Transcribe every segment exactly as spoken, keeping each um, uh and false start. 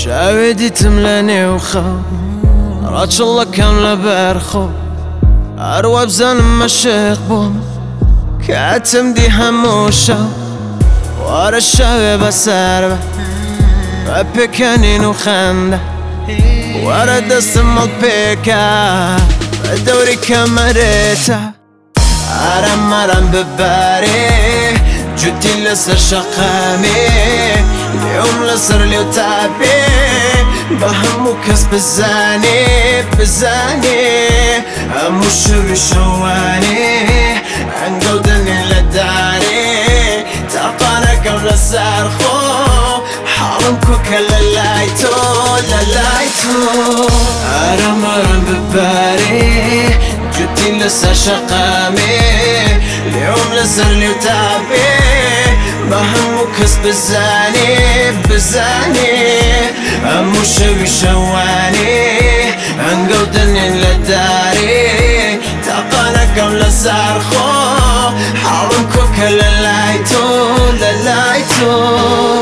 شاوديتم لاني وخا راتش الله كاملة بارخو أروى بزن مشيق بوم كاتم دي هموشا ورا الشباب الساربة بيكانين وخانده ورا دست مالبيكا الدوري كامريتا أرم أرم بباري جدي لسر شقامي اليوم لسر ليو تعبي بهمو كس بزاني بزاني أمو شوي شواني عنقودني لداري تعطانا قبل السارخو حالمكو كل اللايتو للايتو أرم أرم بباري جدي لسر شقامي اليوم لسر ليو تعبي بهمو كس بزاني بزاني أمو شوي شواني عنقودني لداري تعطانا قبل السارخو حالمكو كل اللايتو للايتو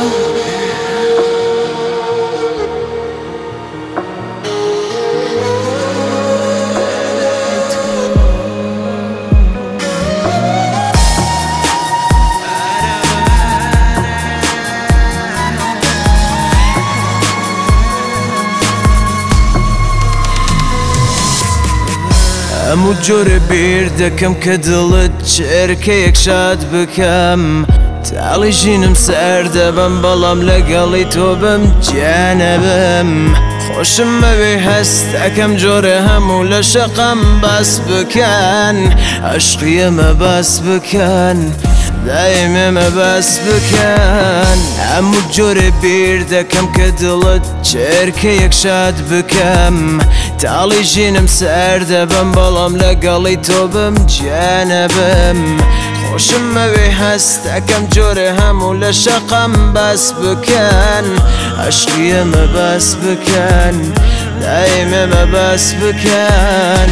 أمو جوري بيردكم كدلت شركيك شاد بكم تعالي جينم سردبم بلام لقالي توبم جانبم خوشم مبي هستكم جوري همو لشقم بس بكن عشقي ما بس بكن دايما ما بس بكن أمو جوري بيردكم كدلت شركيك شاد بكم تعالي جينم سردبم بلام لقالي توبم جانبم خوشم مبي هستكم جوري همو لشقم بس بكن عشقي ما بس بكن دايما ما بس بكن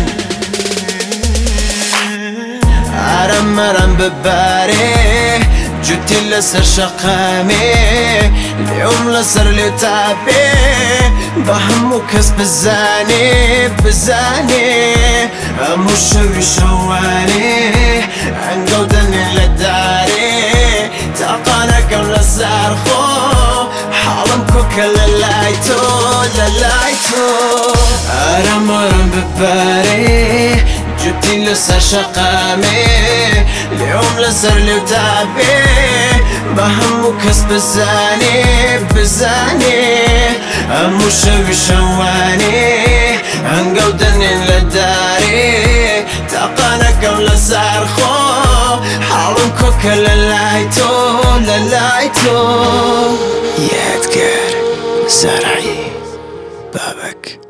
أرم أرم بباري جدي لسر شقامي اليوم لسر لي تعبي بهمو كس بزاني بزاني أمو شوي شواني عنقودني لداري تعطانا قبل السارخو حالمكو كل اللايتو للايتو أرم أرم بباري جدي لسر شقامي اليوم لسر لي تعبي بهمو كس بزاني بزاني أمو شوي شواني عنقودني لداري تعطانا قبل السارخو حالمكو كل اللايتو للايتو يا أدقر زرعي بابك.